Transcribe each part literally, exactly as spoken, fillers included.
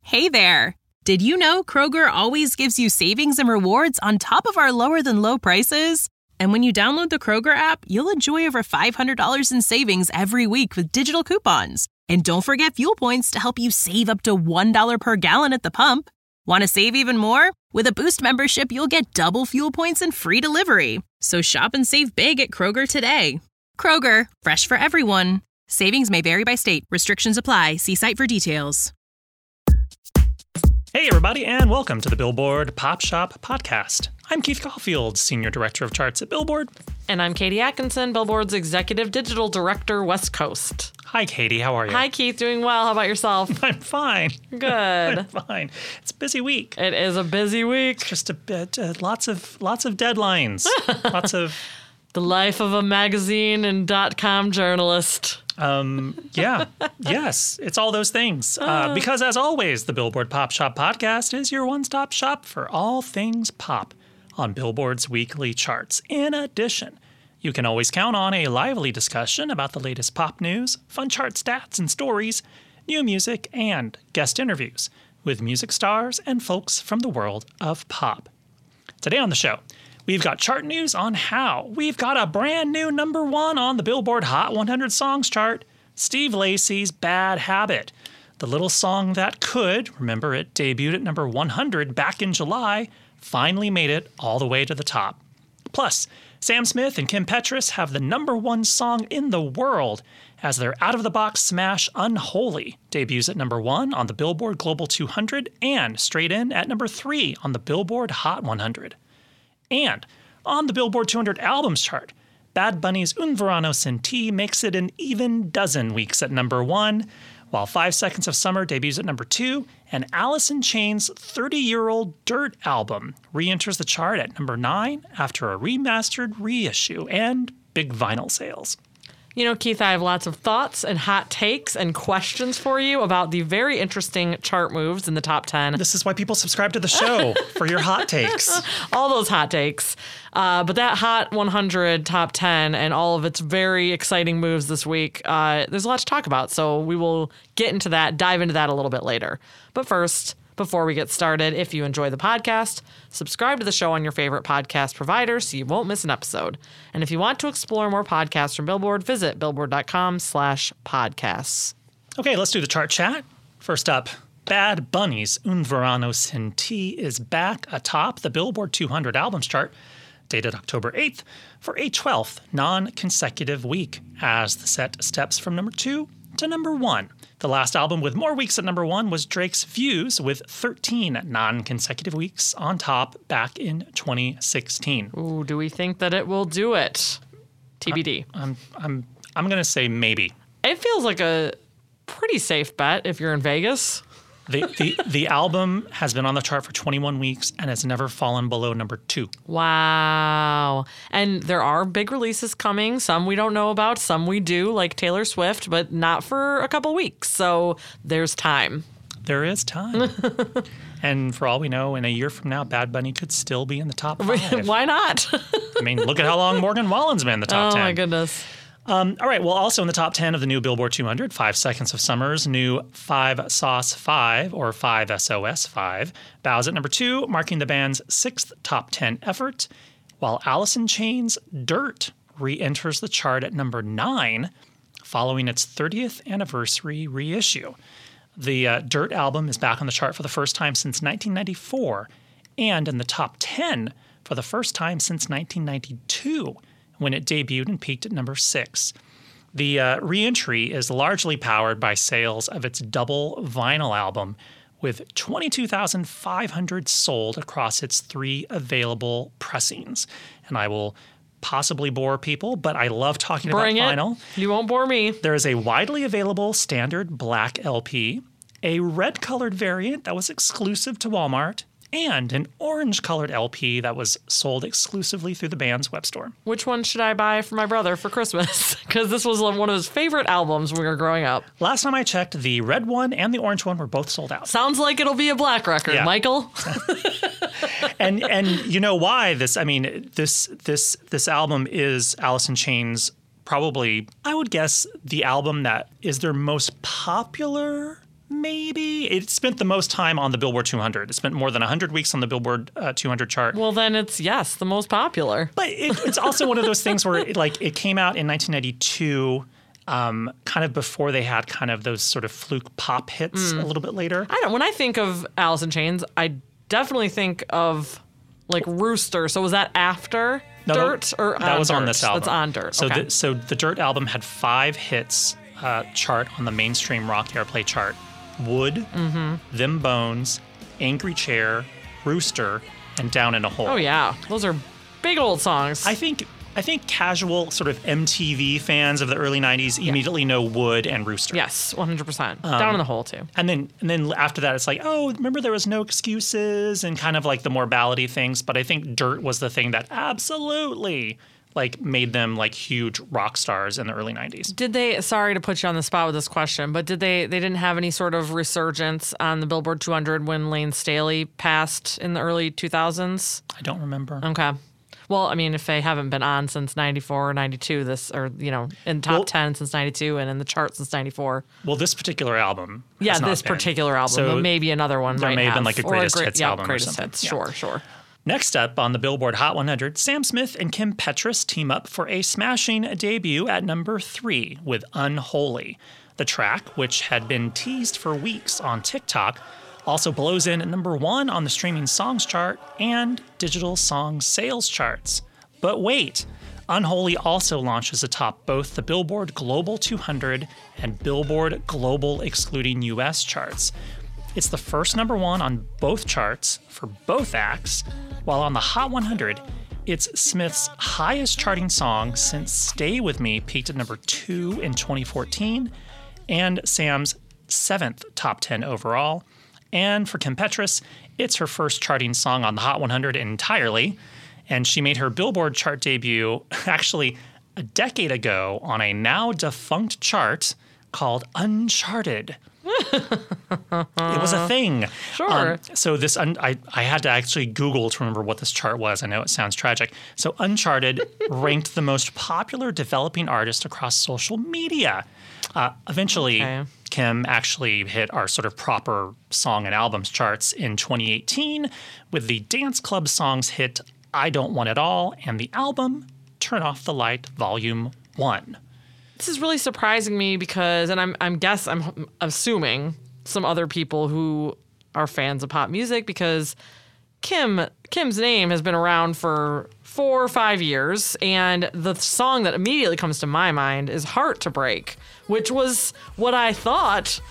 Hey there! Did you know Kroger always gives you savings and rewards on top of our lower-than-low prices? And when you download the Kroger app, you'll enjoy over five hundred dollars in savings every week with digital coupons. And don't forget fuel points to help you save up to one dollar per gallon at the pump. Want to save even more? With a Boost membership, you'll get double fuel points and free delivery. So shop and save big at Kroger today. Kroger, fresh for everyone. Savings may vary by state. Restrictions apply. See site for details. Hey, everybody, and welcome to the Billboard Pop Shop Podcast. I'm Keith Caulfield, Senior Director of Charts at Billboard. And I'm Katie Atkinson, Billboard's Executive Digital Director, West Coast. Hi, Katie. How are you? Hi, Keith. Doing well. How about yourself? I'm fine. Good. I'm fine. It's a busy week. It is a busy week. Just a bit, uh, lots of lots of deadlines. lots of... The life of a magazine and dot-com journalist. Um, yeah, yes, it's all those things. Uh, because as always, the Billboard Pop Shop Podcast is your one-stop shop for all things pop on Billboard's weekly charts. In addition, you can always count on a lively discussion about the latest pop news, fun chart stats and stories, new music, and guest interviews with music stars and folks from the world of pop. Today on the show, we've got chart news on how. We've got a brand new number one on the Billboard Hot one hundred Songs chart, Steve Lacy's Bad Habit. The little song that could, remember it debuted at number one hundred back in July, finally made it all the way to the top. Plus, Sam Smith and Kim Petras have the number one song in the world as their out-of-the-box smash Unholy debuts at number one on the Billboard Global two hundred and straight in at number three on the Billboard Hot one hundred. And on the Billboard two hundred Albums chart, Bad Bunny's Un Verano Sin Ti makes it an even dozen weeks at number one, while Five Seconds of Summer debuts at number two, and Alice in Chains' thirty-year-old Dirt album re-enters the chart at number nine after a remastered reissue and big vinyl sales. You know, Keith, I have lots of thoughts and hot takes and questions for you about the very interesting chart moves in the top ten. This is why people subscribe to the show, for your hot takes. All those hot takes. Uh, but that Hot one hundred top ten and all of its very exciting moves this week, uh, there's a lot to talk about. So we will get into that, dive into that a little bit later. But first, before we get started, if you enjoy the podcast, subscribe to the show on your favorite podcast provider so you won't miss an episode. And if you want to explore more podcasts from Billboard, visit billboard.com slash podcasts. Okay, let's do the chart chat. First up, Bad Bunny's Un Verano Sin Ti is back atop the Billboard two hundred Albums chart, dated October eighth, for a twelfth non-consecutive week, as the set steps from number two to number one. The last album with more weeks at number one was Drake's Views, with thirteen non-consecutive weeks on top back in twenty sixteen. Ooh, do we think that it will do it? T B D. I, I'm I'm I'm gonna say maybe. It feels like a pretty safe bet if you're in Vegas. The, the the album has been on the chart for twenty-one weeks and has never fallen below number two. Wow. And there are big releases coming. Some we don't know about, some we do, like Taylor Swift, but not for a couple weeks. So there's time. There is time. And for all we know, in a year from now, Bad Bunny could still be in the top five. Why not? I mean, look at how long Morgan Wallen's been in the top oh, ten. Oh, my goodness. Um, all right, well, also in the top ten of the new Billboard two hundred, Five Seconds of Summer's new five S O S five, or five S O S five, bows at number two, marking the band's sixth top ten effort, while Alice in Chains' Dirt re-enters the chart at number nine, following its thirtieth anniversary reissue. The uh, Dirt album is back on the chart for the first time since nineteen ninety-four, and in the top ten for the first time since nineteen ninety-two, when it debuted and peaked at number six. The uh, re-entry is largely powered by sales of its double vinyl album, with twenty-two thousand five hundred sold across its three available pressings. And I will possibly bore people, but I love talking Bring about it. vinyl. You won't bore me. There is a widely available standard black L P, a red-colored variant that was exclusive to Walmart, and an orange-colored L P that was sold exclusively through the band's web store. Which one should I buy for my brother for Christmas? Because this was one of his favorite albums when we were growing up. Last time I checked, the red one and the orange one were both sold out. Sounds like it'll be a black record, Yeah. Michael. and and you know why this? I mean, this this this album is Alice in Chains. Probably, I would guess, the album that is their most popular maybe. It spent the most time on the Billboard two hundred. It spent more than one hundred weeks on the Billboard uh, two hundred chart. Well, then it's, yes, the most popular. But it, it's also one of those things where it, like it came out in nineteen ninety-two, um, kind of before they had kind of those sort of fluke pop hits mm. a little bit later. I don't. When I think of Alice in Chains, I definitely think of like Rooster. So was that after no, Dirt that, or on that was Dirt? on this album? That's on Dirt. So okay. the, so the Dirt album had five hits uh, chart on the mainstream rock airplay chart: Wood, mm-hmm. Them Bones, Angry Chair, Rooster, and Down in a Hole. Oh yeah, those are big old songs. I think I think casual sort of M T V fans of the early nineties yeah. immediately know Wood and Rooster. Yes, one hundred percent. Um, Down in the Hole too. And then and then after that, it's like, oh, remember there was No Excuses and kind of like the more ballady things. But I think Dirt was the thing that absolutely like made them like huge rock stars in the early nineties. Did they, sorry to put you on the spot with this question, but did they, they didn't have any sort of resurgence on the Billboard two hundred when Lane Staley passed in the early two thousands? I don't remember. Okay. Well, I mean, if they haven't been on since ninety-four or ninety-two, this, or, you know, in top well, ten since ninety-two and in the chart since ninety-four. Well, this particular album. Yeah, has not this been. particular album. So but maybe another one there might may have have been like a greatest or a great, hits yeah, album greatest or something. hits. Yeah. Sure, sure. Next up on the Billboard Hot one hundred, Sam Smith and Kim Petras team up for a smashing debut at number three with Unholy. The track, which had been teased for weeks on TikTok, also blows in at number one on the streaming songs chart and digital song sales charts. But wait, Unholy also launches atop both the Billboard Global two hundred and Billboard Global excluding U S charts. It's the first number one on both charts for both acts, while on the Hot one hundred, it's Smith's highest charting song since Stay With Me peaked at number two in twenty fourteen, and Sam's seventh top ten overall. And for Kim Petras, it's her first charting song on the Hot one hundred entirely, and she made her Billboard chart debut actually a decade ago on a now defunct chart called Uncharted. It was a thing. Sure. Um, so this, un- I, I had to actually Google to remember what this chart was. I know it sounds tragic. So Uncharted ranked the most popular developing artist across social media. Uh, eventually, okay. Kim actually hit our sort of proper song and albums charts in twenty eighteen with the dance club songs hit I Don't Want It All and the album Turn Off the Light Volume one. This is really surprising me because, and I'm I'm guess I'm assuming some other people who are fans of pop music, because Kim Kim's name has been around for four or five years, and the song that immediately comes to my mind is "Heart to Break," which was what I thought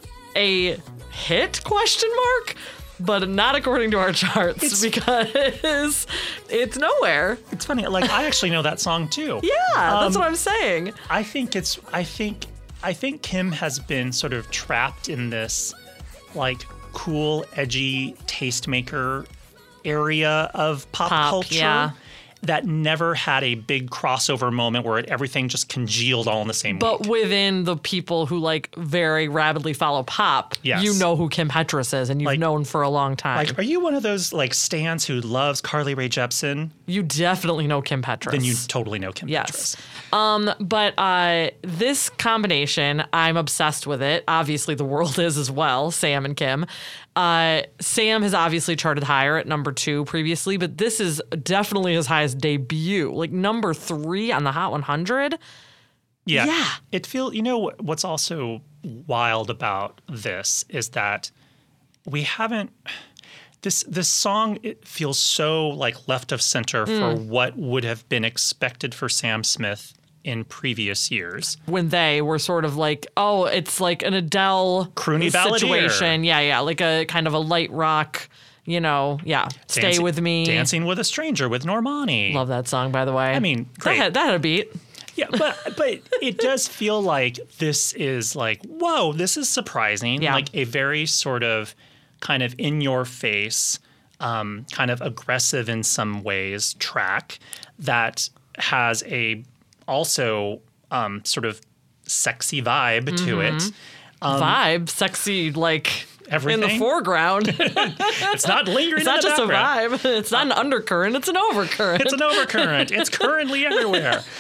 a hit question mark. But not according to our charts, it's, because it's nowhere. It's funny. Like, I actually know that song too. Yeah, um, that's what I'm saying. I think it's. I think. I think Kim has been sort of trapped in this, like, cool, edgy tastemaker area of pop, pop culture. Yeah. That never had a big crossover moment where it, everything just congealed all in the same But week. within the people who like very rabidly follow pop, yes. you know who Kim Petras is, and you've like, known for a long time. Like, are you one of those like stans who loves Carly Rae Jepsen? You definitely know Kim Petras. Then you totally know Kim yes. Petras. Um, but uh, this combination, I'm obsessed with it. Obviously, the world is as well, Sam and Kim. Uh, Sam has obviously charted higher at number two previously, but this is definitely his highest debut. Like number three on the Hot one hundred. Yeah. Yeah. It feel you know what's also wild about this is that we haven't this this song it feels so like left of center mm. for what would have been expected for Sam Smith in previous years. When they were sort of like, oh, it's like an Adele croony situation. Balladeer. Yeah, yeah. Like a kind of a light rock, you know, yeah. Stay Dancing, With Me. Dancing with a Stranger with Normani. Love that song, by the way. I mean, great. That had, that had a beat. Yeah, but but it does feel like this is like, whoa, this is surprising. Yeah. Like a very sort of kind of in your face, um, kind of aggressive in some ways track that has a also um, sort of sexy vibe mm-hmm. to it. Um, vibe, sexy, like everything in the foreground. It's not lingering. It's not in the just background. a vibe. It's not an undercurrent. It's an overcurrent. It's an overcurrent. It's currently everywhere.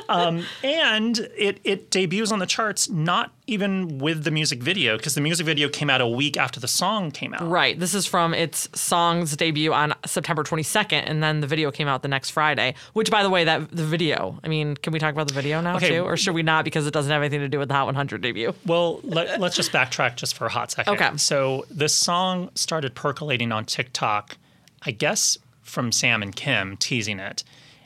um, and it it debuts on the charts not even with the music video, because the music video came out a week after the song came out. Right. This is from its song's debut on September twenty-second, and then the video came out the next Friday, which, by the way, that the video, I mean, can we talk about the video now, Okay. too? Or should we not, because it doesn't have anything to do with the Hot one hundred debut? Well, let, let's just backtrack just for a hot second. Okay. So this song started percolating on TikTok, I guess from Sam and Kim teasing it,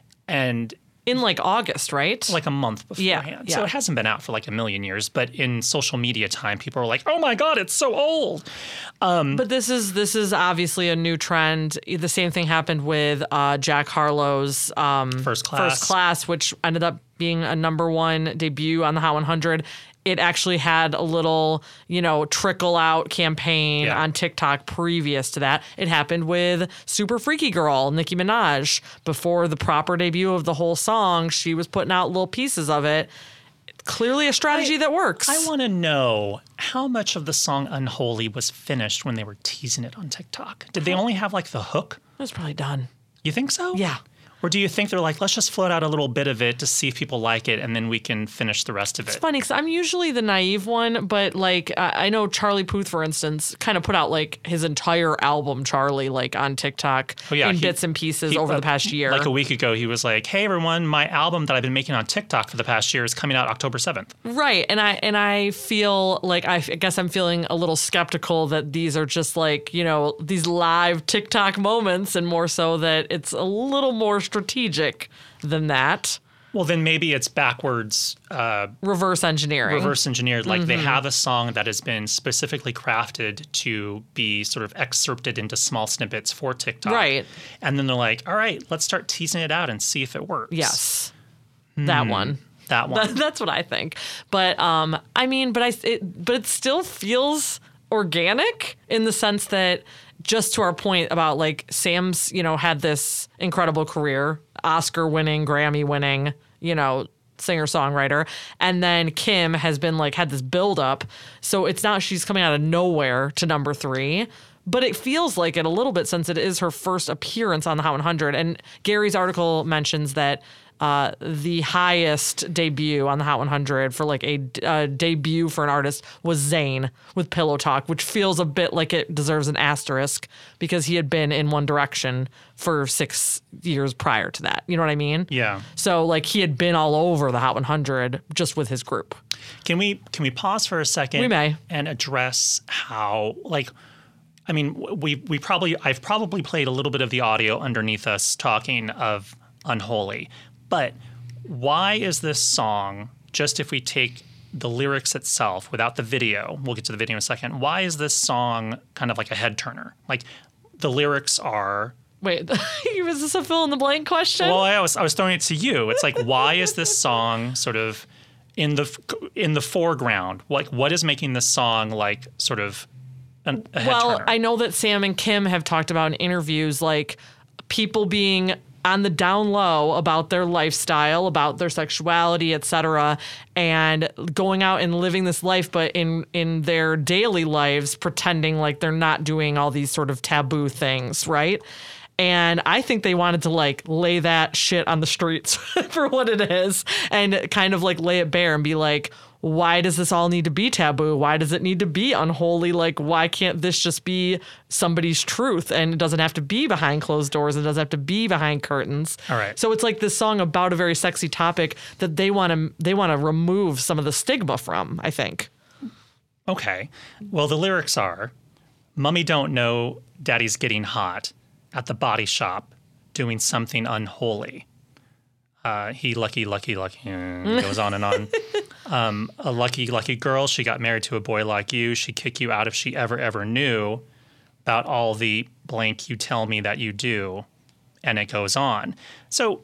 and In, like, August, right? like a month Yeah, beforehand. yeah. So it hasn't been out for like a million years, but in social media time, people are like, oh my God, it's so old. But this is this is obviously a new trend. The same thing happened with uh, Jack Harlow's um, First Class. First Class, which ended up being a number one debut on the Hot one hundred. It actually had a little, you know, trickle out campaign Yeah. on TikTok previous to that. It happened with Super Freaky Girl, Nicki Minaj. Before the proper debut of the whole song, she was putting out little pieces of it. Clearly a strategy I- that works. I want to know how much of the song Unholy was finished when they were teasing it on TikTok. Did they only have like the hook? It was probably done. You think so? Yeah. Or do you think they're like, let's just float out a little bit of it to see if people like it, and then we can finish the rest of it? It's funny because I'm usually the naive one, but like I I know Charlie Puth, for instance, kind of put out like his entire album, Charlie, like on TikTok Oh, yeah, in he- bits and pieces He- over uh, the past year. Like a week ago, he was like, hey, everyone, my album that I've been making on TikTok for the past year is coming out October seventh. Right, and I and I feel like I, f- I guess I'm feeling a little skeptical that these are just like, you know, these live TikTok moments, and more so that it's a little more strategic than that. Well, then maybe it's backwards uh, Reverse engineering. reverse engineered. Like Mm-hmm. they have a song that has been specifically crafted to be sort of excerpted into small snippets for TikTok. Right. And then they're like, all right, let's start teasing it out and see if it works. Yes, that one. That one. That, that's what I think. But um, I mean, but I it, but it still feels organic in the sense that, just to our point about like Sam's, you know, had this incredible career, Oscar winning, Grammy winning, you know, singer songwriter, and then Kim has been like had this build up. So it's not she's coming out of nowhere to number three. But it feels like it a little bit since it is her first appearance on the Hot one hundred. And Gary's article mentions that uh, the highest debut on the Hot one hundred for like a uh, debut for an artist was Zayn with Pillow Talk, which feels a bit like it deserves an asterisk because he had been in One Direction for six years prior to that. You know what I mean? Yeah. So like he had been all over the Hot one hundred just with his group. Can we can we pause for a second? We may. And address how, like, I mean, we we probably I've probably played a little bit of the audio underneath us talking of Unholy, but why is this song, just if we take the lyrics itself without the video, we'll get to the video in a second, why is this song kind of like a head turner? Like the lyrics are. Wait, was this a fill in the blank question? Well, I was I was throwing it to you. It's like, why is this song sort of in the in the foreground? Like, what is making this song like sort of an, a head Well, turner? I know that Sam and Kim have talked about in interviews like people being on the down low about their lifestyle, about their sexuality, et cetera, and going out and living this life, but in in their daily lives, pretending like they're not doing all these sort of taboo things, right? And I think they wanted to like lay that shit on the streets for what it is and kind of like lay it bare and be like, why does this all need to be taboo? Why does it need to be unholy? Like, why can't this just be somebody's truth? And it doesn't have to be behind closed doors. It doesn't have to be behind curtains. All right. So it's like this song about a very sexy topic that they want to they want to remove some of the stigma from, I think. Okay. Well, the lyrics are, Mummy don't know Daddy's getting hot at the body shop doing something unholy. Uh, he lucky, lucky, lucky, uh, goes on and on. Um, a lucky, lucky girl. She got married to a boy like you. She'd kick you out if she ever, ever knew about all the blank you tell me that you do. And it goes on. So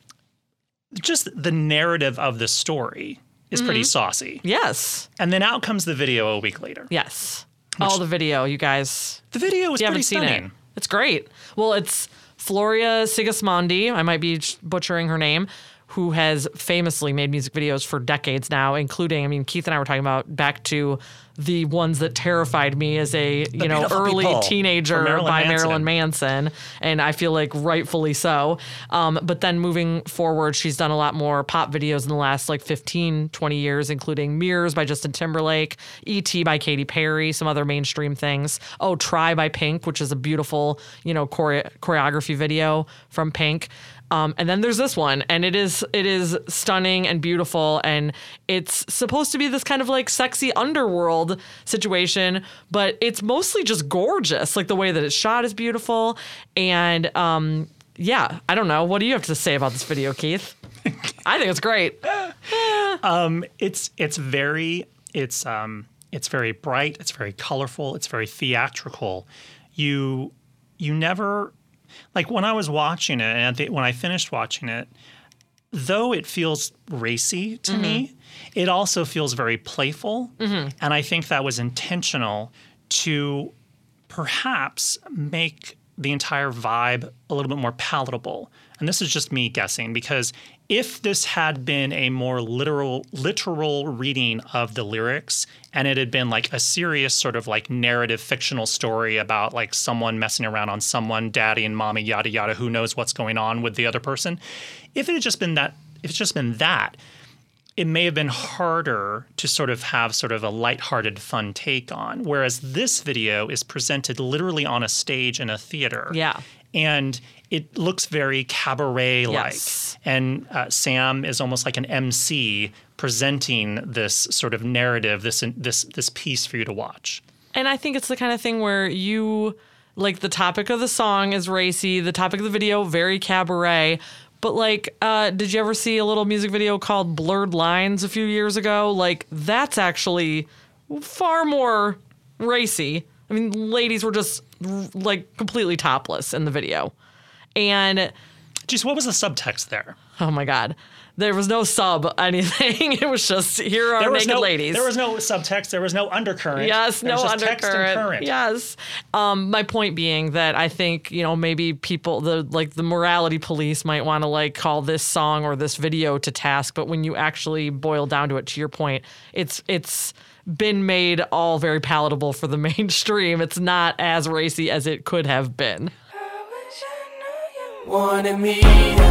just the narrative of the story is pretty saucy. Yes. And then out comes the video a week later. Yes. All the video, you guys. The video was You pretty haven't seen stunning. it. It's great. Well, it's Floria Sigismondi, I might be butchering her name, who has famously made music videos for decades now, including, I mean, Keith and I were talking about back to the ones that terrified me as a, you know, early teenager by Marilyn Manson. And I feel like rightfully so. Um, but then moving forward, she's done a lot more pop videos in the last like fifteen, twenty years, including Mirrors by Justin Timberlake, E T by Katy Perry, some other mainstream things. Oh, Try by Pink, which is a beautiful, you know, chore- choreography video from Pink. Um, and then there's this one, and it is it is stunning and beautiful, and it's supposed to be this kind of like sexy underworld situation, but it's mostly just gorgeous. Like the way that it's shot is beautiful, and um, yeah, I don't know. What do you have to say about this video, Keith? I think it's great. um, it's it's very it's um it's very bright. It's very colorful. It's very theatrical. You you never. Like when I was watching it, and th- when I finished watching it, though it feels racy to mm-hmm. me, it also feels very playful. Mm-hmm. And I think that was intentional to perhaps make the entire vibe a little bit more palatable. And this is just me guessing, because if this had been a more literal literal reading of the lyrics, and it had been like a serious sort of like narrative fictional story about like someone messing around on someone, daddy and mommy, yada yada, who knows what's going on with the other person, if it had just been that, if it's just been that, it may have been harder to sort of have sort of a lighthearted, fun take on. Whereas this video is presented literally on a stage in a theater. Yeah. And it looks very cabaret-like. Yes. And uh, Sam is almost like an M C presenting this sort of narrative, this this this piece for you to watch. And I think it's the kind of thing where you, like the topic of the song is racy, the topic of the video, very cabaret. But like, uh, did you ever see a little music video called Blurred Lines a few years ago? Like, that's actually far more racy. I mean, ladies were just like completely topless in the video. And geez, what was the subtext there? Oh my God. There was no sub anything. It was just, here are naked no, ladies. There was no subtext. There was no undercurrent. Yes, there no was just undercurrent. Text and current. Yes. Um, my point being that I think, you know, maybe people, the like the morality police might want to like call this song or this video to task. But when you actually boil down to it, to your point, it's it's been made all very palatable for the mainstream. It's not as racy as it could have been. Wanted me.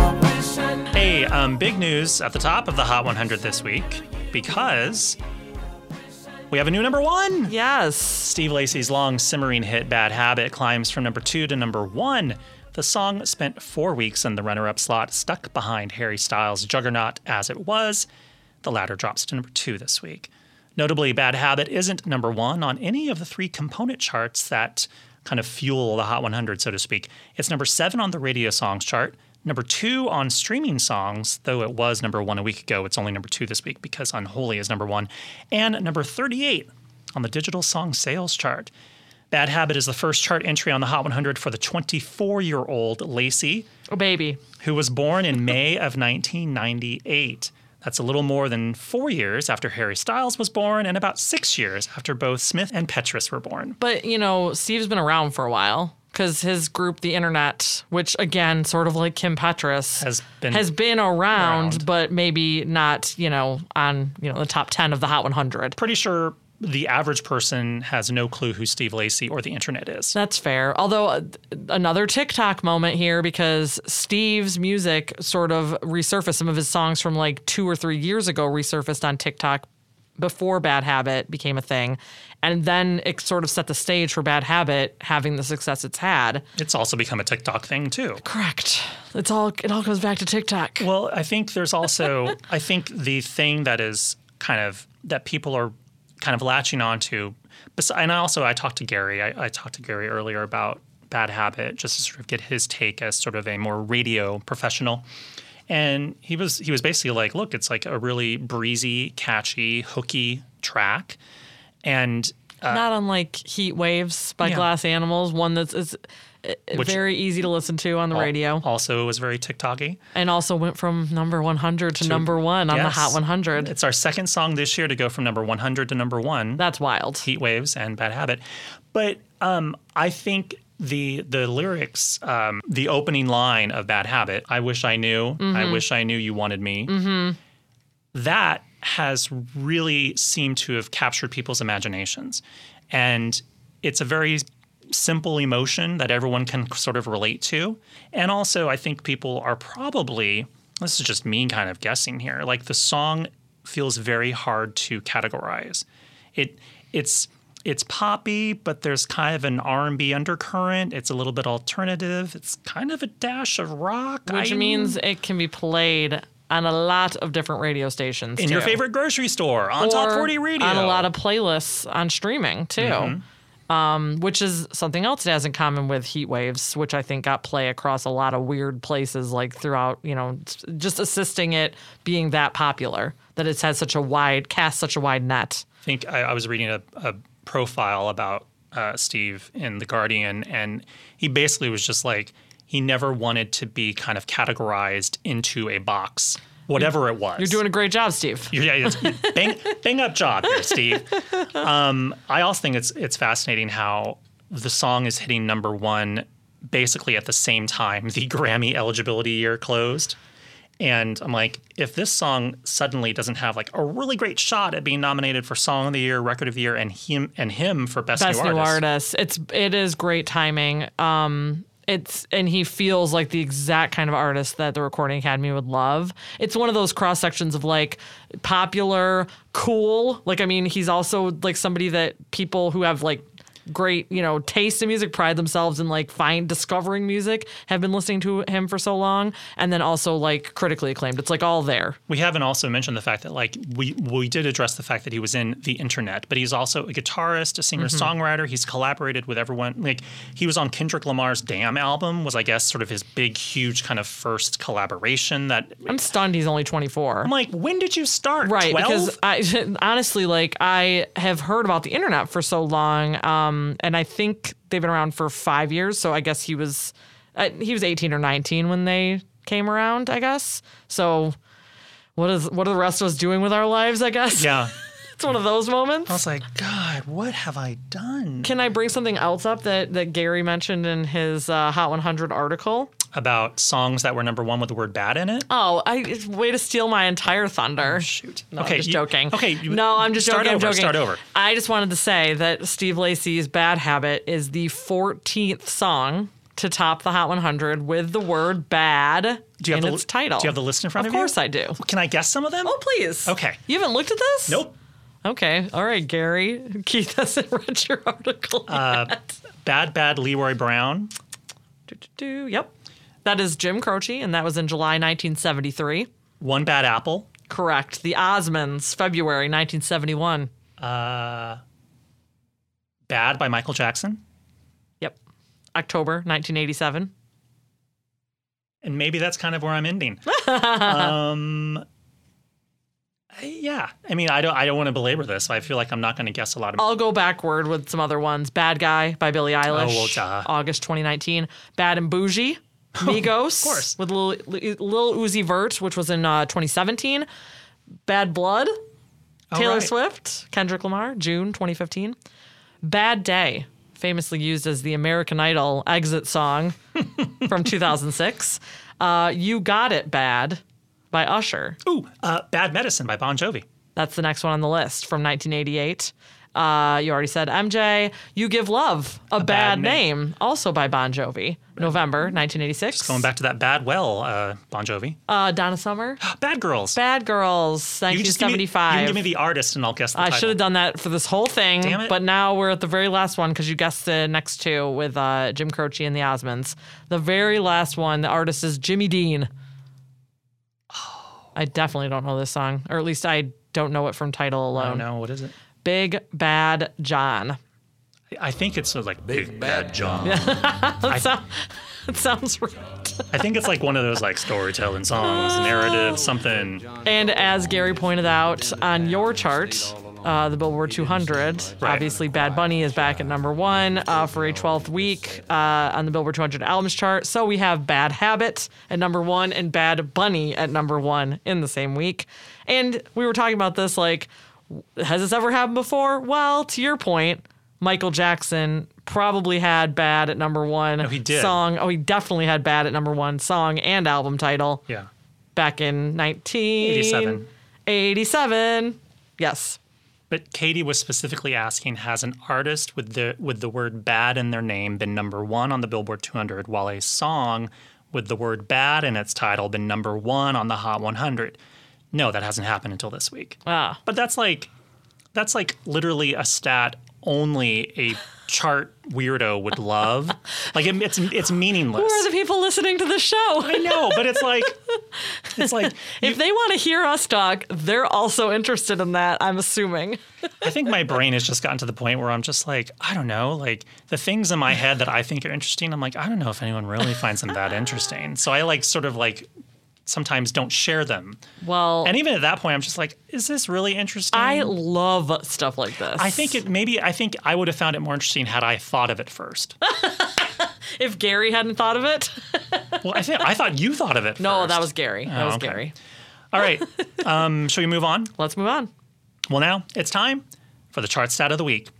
Hey, um, big news at the top of the Hot one hundred this week, because we have a new number one. Yes. Steve Lacy's long simmering hit Bad Habit climbs from number two to number one. The song spent four weeks in the runner-up slot, stuck behind Harry Styles' Juggernaut As It Was. The latter drops to number two this week. Notably, Bad Habit isn't number one on any of the three component charts that kind of fuel the Hot one hundred, so to speak. It's number seven on the radio songs chart, number two on streaming songs, though it was number one a week ago. It's only number two this week because Unholy is number one, and number thirty-eight on the digital song sales chart. Bad Habit is the first chart entry on the Hot one hundred for the twenty-four-year-old Lacy. Oh, baby. Who was born in May of nineteen ninety-eight. That's a little more than four years after Harry Styles was born and about six years after both Smith and Petrus were born. But, you know, Steve's been around for a while because his group, The Internet, which, again, sort of like Kim Petras, has been, has been around, around, but maybe not, you know, on, you know, the top ten of the Hot one hundred. Pretty sure the average person has no clue who Steve Lacy or The Internet is. That's fair. Although uh, another TikTok moment here, because Steve's music sort of resurfaced. Some of his songs from like two or three years ago resurfaced on TikTok before Bad Habit became a thing. And then it sort of set the stage for Bad Habit having the success it's had. It's also become a TikTok thing too. Correct. It's all it all comes back to TikTok. Well, I think there's also I think the thing that is kind of that people are kind of latching onto, and also I talked to Gary. I, I talked to Gary earlier about Bad Habit, just to sort of get his take as sort of a more radio professional. And he was he was basically like, look, it's like a really breezy, catchy, hooky track, and uh, not unlike Heat Waves by yeah. Glass Animals, one that's is Which very easy to listen to on the al- radio. Also was very TikTok-y. And also went from number one hundred to, to number one on yes. the Hot one hundred. It's our second song this year to go from number one hundred to number one. That's wild. Heat Waves and Bad Habit. But um, I think the the lyrics, um, the opening line of Bad Habit, I wish I knew, mm-hmm. I wish I knew you wanted me. Mm-hmm. That has really seemed to have captured people's imaginations. And it's a very simple emotion that everyone can sort of relate to. And also, I think people are probably, this is just me kind of guessing here, like the song feels very hard to categorize. It It's it's poppy, but there's kind of an R and B undercurrent. It's a little bit alternative. It's kind of a dash of rock. Which I, means it can be played on a lot of different radio stations, in too. your favorite grocery store, on or Top forty Radio. On a lot of playlists on streaming, too. Mm-hmm. Um, which is something else it has in common with Heat Waves, which I think got play across a lot of weird places, like throughout, you know, just assisting it being that popular, that it's had such a wide, cast such a wide net. I think I, I was reading a, a profile about uh, Steve in The Guardian, and he basically was just like, he never wanted to be kind of categorized into a box, whatever you're, it was. You're doing a great job, Steve. Yeah, it's bang, bang up job here, Steve. Um, I also think it's it's fascinating how the song is hitting number one basically at the same time the Grammy eligibility year closed. And I'm like, if this song suddenly doesn't have like a really great shot at being nominated for Song of the Year, Record of the Year, and him and him for Best, Best New, New Artist. Artist. It's it is great timing. Um, it's and he feels like the exact kind of artist that the Recording Academy would love. It's one of those cross sections of like popular, cool. Like I mean, he's also like somebody that people who have like great, you know, taste in music, pride themselves in like find discovering music, have been listening to him for so long, and then also like critically acclaimed. It's like all there. We haven't also mentioned the fact that like we we did address the fact that he was in the internet, but he's also a guitarist, a singer-songwriter. He's collaborated with everyone. Like he was on Kendrick Lamar's Damn album, was I guess sort of his big, huge kind of first collaboration. That I'm stunned he's only twenty-four. I'm like, when did you start? Right, twelve? because I honestly like I have heard about the internet for so long. Um, And I think they've been around for five years. So I guess he was uh, he was eighteen or nineteen when they came around, I guess. So what is what are the rest of us doing with our lives, I guess? Yeah. It's one of those moments. I was like, God, what have I done? Can I bring something else up that, that Gary mentioned in his uh, Hot one hundred article? About songs that were number one with the word bad in it? Oh, I way to steal my entire thunder. Oh, shoot. No, okay, I'm just you, joking. Okay. You, no, I'm just start joking. Over, I'm joking. Start over. I just wanted to say that Steve Lacy's Bad Habit is the fourteenth song to top the Hot one hundred with the word bad do you have in the, its title. Do you have the list in front of, of you? Of course I do. Can I guess some of them? Oh, please. Okay. You haven't looked at this? Nope. Okay. All right, Gary. Keith hasn't read your article yet. Uh, Bad Bad Leroy Brown. Do, do, do. Yep. That is Jim Croce, and that was in July nineteen seventy-three. One Bad Apple. Correct. The Osmonds, February nineteen seventy-one. Uh, Bad by Michael Jackson. Yep. October nineteen eighty-seven. And maybe that's kind of where I'm ending. um, yeah. I mean, I don't I don't want to belabor this. I feel like I'm not going to guess a lot of... I'll go backward with some other ones. Bad Guy by Billie Eilish. Oh, well, duh. August twenty nineteen. Bad and Bougie. Migos. Of course. With Lil, Lil Uzi Vert, which was in uh, twenty seventeen. Bad Blood. Taylor right. Swift. Kendrick Lamar. June twenty fifteen. Bad Day. Famously used as the American Idol exit song from two thousand six. Uh, You Got It Bad by Usher. Ooh, uh, Bad Medicine by Bon Jovi. That's the next one on the list from nineteen eighty-eight. Uh, you already said M J. You Give Love a, a Bad, bad name. name, also by Bon Jovi. November nineteen eighty-six. Just going back to that Bad Well, uh, Bon Jovi. Uh, Donna Summer. Bad Girls. Bad Girls, nineteen seventy-five. You, you can give me the artist and I'll guess the I title. should have done that for this whole thing. Damn it. But now we're at the very last one because you guessed the next two with uh, Jim Croce and the Osmonds. The very last one, the artist is Jimmy Dean. Oh. I definitely don't know this song, or at least I don't know it from title alone. I don't know. What is it? Big Bad John. I think it's like Big Bad John. that, I, sound, that sounds right. I think it's like one of those like storytelling songs, narrative, something. And as Gary pointed out on your chart, uh, the Billboard two hundred, right. Obviously Bad Bunny is back at number one uh, for a twelfth week uh, on the Billboard two hundred albums chart. So we have Bad Habit at number one and Bad Bunny at number one in the same week. And we were talking about this like, has this ever happened before? Well, to your point, Michael Jackson probably had Bad at number one. Oh, he did. Song. Oh, he definitely had Bad at number one. Song and album title. Yeah. Back in nineteen eighty-seven. eighty-seven. Yes. But Katie was specifically asking, has an artist with the with the word bad in their name been number one on the Billboard two hundred, while a song with the word bad in its title been number one on the Hot one hundred? No, that hasn't happened until this week. Ah. But that's like that's like literally a stat only a chart weirdo would love. Like it, it's it's meaningless. Who are the people listening to the show? I know, but it's like it's like if they want to hear us talk, they're also interested in that, I'm assuming. I think my brain has just gotten to the point where I'm just like, I don't know, like the things in my head that I think are interesting, I'm like, I don't know if anyone really finds them that interesting. So I like sort of like sometimes don't share them. Well, and even at that point, I'm just like, is this really interesting? I love stuff like this. I think it maybe I think I would have found it more interesting had I thought of it first. If Gary hadn't thought of it. Well, I think I thought you thought of it. No, first. that was Gary. That oh, was okay. Gary. All right. Um, shall we move on? Let's move on. Well, now it's time for the chart stat of the week.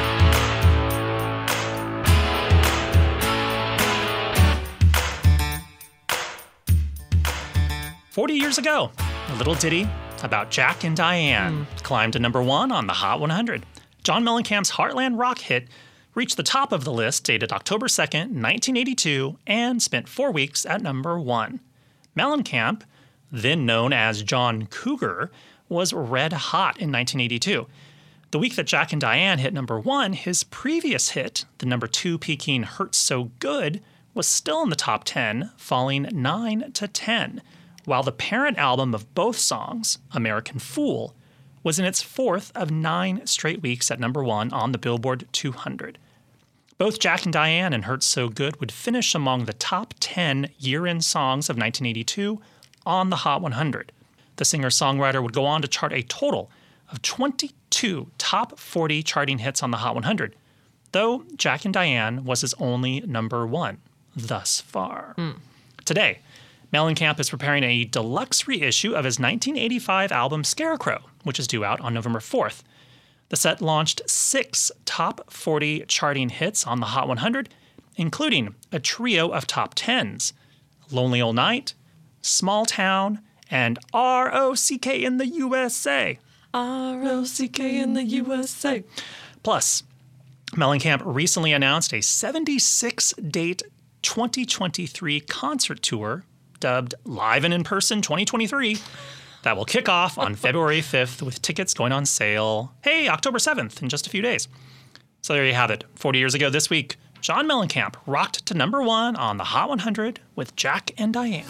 Forty years ago, a little ditty about Jack and Diane mm. climbed to number one on the Hot one hundred. John Mellencamp's Heartland Rock hit reached the top of the list dated October second, nineteen eighty-two, and spent four weeks at number one. Mellencamp, then known as John Cougar, was red hot in nineteen eighty-two. The week that Jack and Diane hit number one, his previous hit, the number two Peking Hurts So Good, was still in the top ten, falling nine to ten. While the parent album of both songs, American Fool, was in its fourth of nine straight weeks at number one on the Billboard two hundred. Both Jack and Diane and Hurts So Good would finish among the top ten year-end songs of nineteen eighty-two on the Hot one hundred. The singer-songwriter would go on to chart a total of twenty-two top forty charting hits on the Hot one hundred, though Jack and Diane was his only number one thus far. Mm. Today, Mellencamp is preparing a deluxe reissue of his nineteen eighty-five album Scarecrow, which is due out on November fourth. The set launched six top forty charting hits on the Hot one hundred, including a trio of top tens, Lonely Old Night, Small Town, and R O C K in the U S A. R O C K in the U S A. Plus, Mellencamp recently announced a seventy-six date twenty twenty-three concert tour dubbed Live and In Person twenty twenty-three that will kick off on February fifth with tickets going on sale, hey, October seventh in just a few days. So there you have it. forty years ago this week, John Mellencamp rocked to number one on the Hot one hundred with Jack and Diane.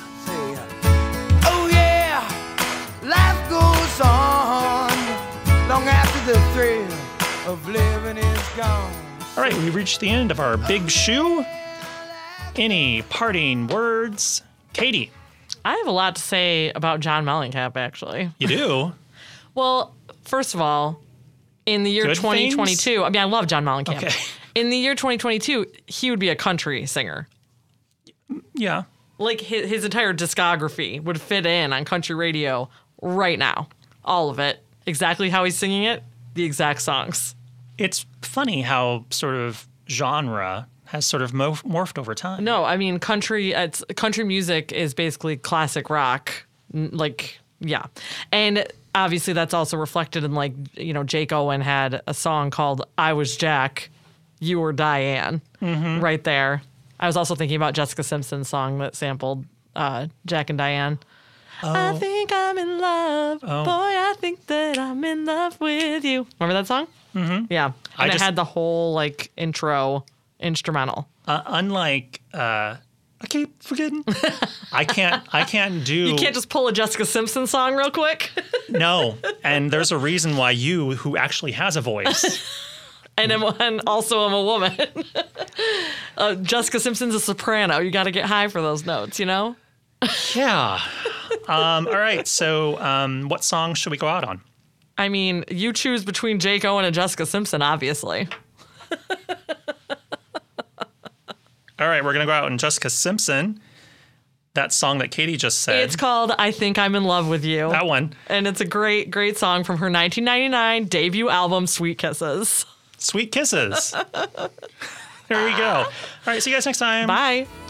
Oh yeah, life goes on long after the thrill of living is gone. All right, we reached the end of our big shoe. Any parting words? Katie. I have a lot to say about John Mellencamp, actually. You do? Well, first of all, in the year Good twenty twenty-two, things? I mean, I love John Mellencamp. Okay. In the year twenty twenty-two, he would be a country singer. Yeah. Like his, his entire discography would fit in on country radio right now. All of it. Exactly how he's singing it, the exact songs. It's funny how sort of genre has sort of morph- morphed over time. No, I mean, country, it's country music is basically classic rock. N- Like, yeah. And obviously that's also reflected in, like, you know, Jake Owen had a song called I Was Jack, You Were Diane, mm-hmm. right there. I was also thinking about Jessica Simpson's song that sampled uh, Jack and Diane. Oh. I think I'm in love. Oh. Boy, I think that I'm in love with you. Remember that song? Mm-hmm. Yeah. And I it just- had the whole, like, intro instrumental. Uh, unlike, uh, I keep forgetting. I can't, I can't do. You can't just pull a Jessica Simpson song real quick. No. And there's a reason why you, who actually has a voice. And, I'm, and also I'm a woman. uh, Jessica Simpson's a soprano. You got to get high for those notes, you know? Yeah. Um, all right. So um, what song should we go out on? I mean, you choose between Jake Owen and Jessica Simpson, obviously. All right. We're going to go out on Jessica Simpson. That song that Katie just said. It's called I Think I'm in Love with You. That one. And it's a great, great song from her nineteen ninety-nine debut album, Sweet Kisses. Sweet kisses. There we go. All right, see you guys next time. Bye.